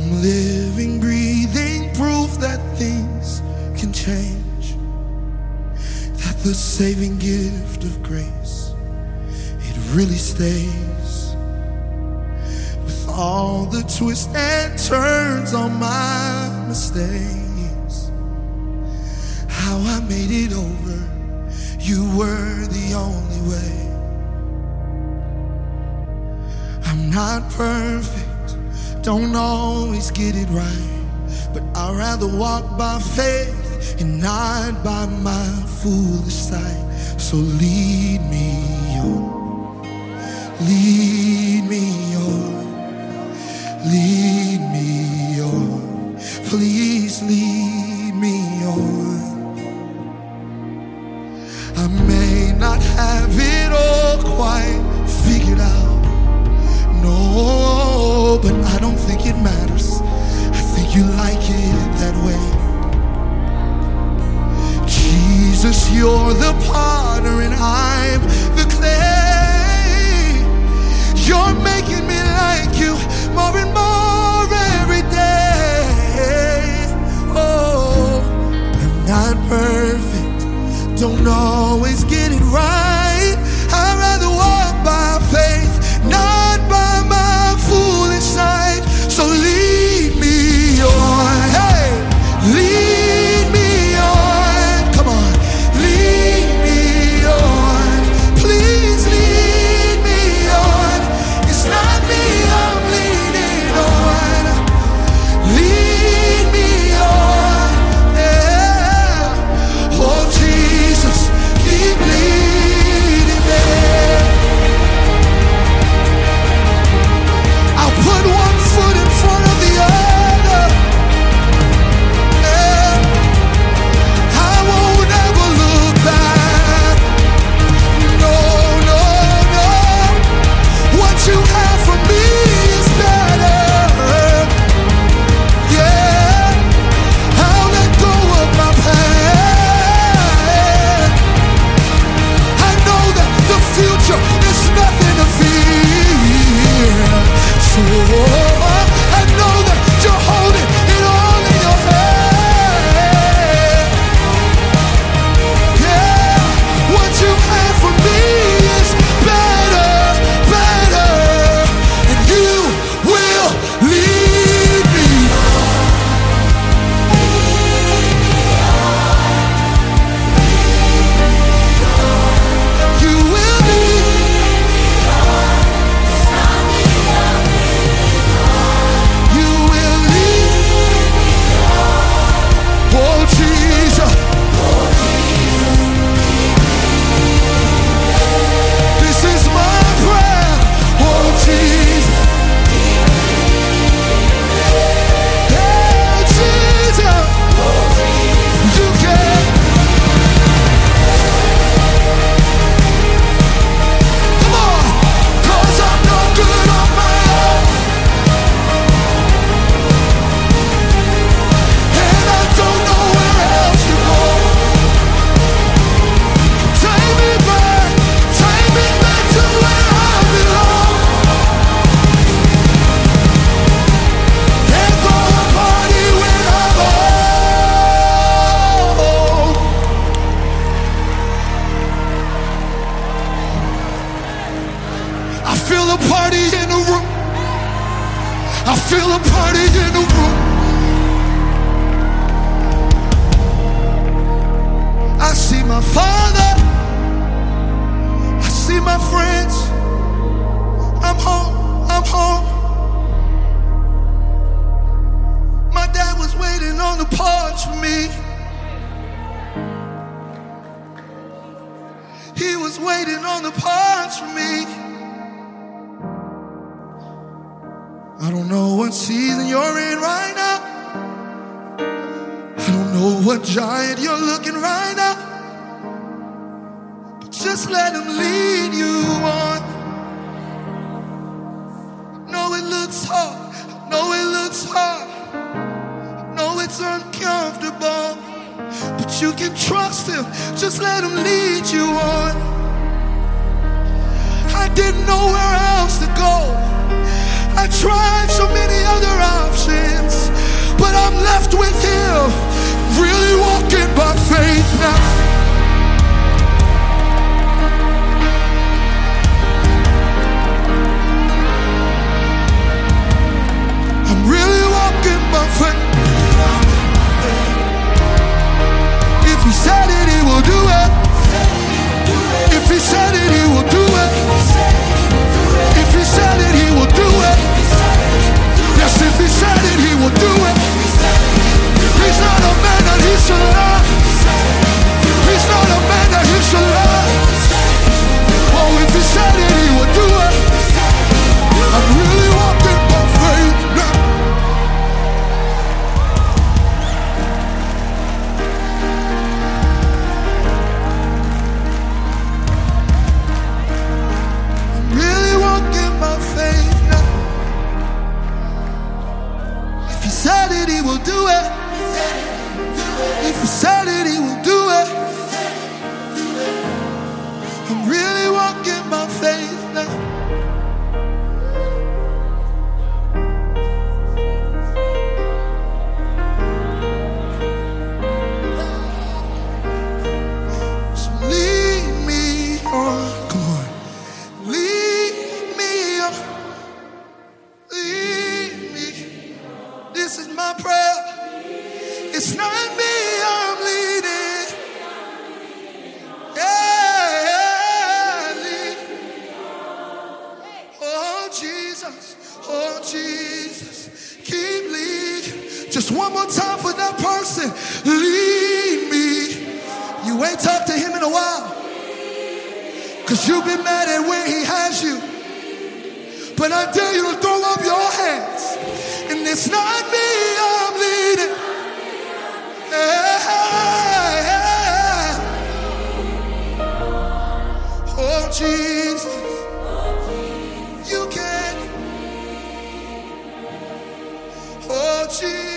I'm living, breathing proof that things can change, that the saving gift of grace, it really stays. With all the twists and turns on my mistakes, how I made it over, you were the only way. I'm not perfect, don't always get it right, but I'd rather walk by faith and not by my foolish sight. So lead me on, lead me on, lead me on, please lead me on. I may not have it all quite figured out, no, but I don't think it matters. I think you like it that way. Jesus, you're the potter and I'm the clay. You're making me like you more and more every day. Oh, I'm not perfect, don't always get it right. I'd rather walk by faith, not by my foolish sight. So lead me on, hey, lead me on, come on, lead me on, please lead me on. It's not me I'm leaning on, lead me on, yeah. Oh Jesus, keep leading me. I'll put one foot in front of the other, yeah. I won't ever look back, no, no, no. What you have for me is better, yeah. I'll let go of my past. I know that the future is nothing to fear. So I know that you're holding it all in your hand. Yeah, what you have for me is better, better, and you will lead me. You will lead me. You will lead me. Oh Jesus, this is my prayer. Oh Jesus, yeah, Jesus, you can. Come on, 'cause I'm no good on my own, and I don't know where else to go. Take me back to where I belong, and throw a party when I'm home. I feel a party in the room, I feel a party in the room. I see my father, I see my friends. I'm home, I'm home. My dad was waiting on the porch for me. He was waiting on the porch for me. I don't know what season you're in right now. I don't know what giant you're looking right now, but just let him lead you on. No, it looks hard, no, it looks hard, no, it's uncomfortable, but you can trust him, just let him lead you on. I didn't know where else to go, I tried so many other options, faith now. I'm really walking by faith. If he said it, he will do it. If he said it, he will do it. If he said it, he will do it. Yes, if he said it, he will do it. He's not a man that he should lie. He's not a man that he should lie. Oh, if he said it, he will do it. I'm really walking by faith now. I'm really walking by faith now. If he said it, he will do it. If he said it, he will do it. I'm really walking by faith now. So lead me on, come on. Lead me on. Lead me. This is my prayer. It's not me I'm leading. Yeah, lead. Oh Jesus, oh Jesus, keep leading. Just one more time for that person. Lead me. You ain't talked to him in a while, 'cause you've been mad at where he has you. But I dare you to throw up your hands. And it's not me I'm leading. Oh Jesus, you can. Oh Jesus.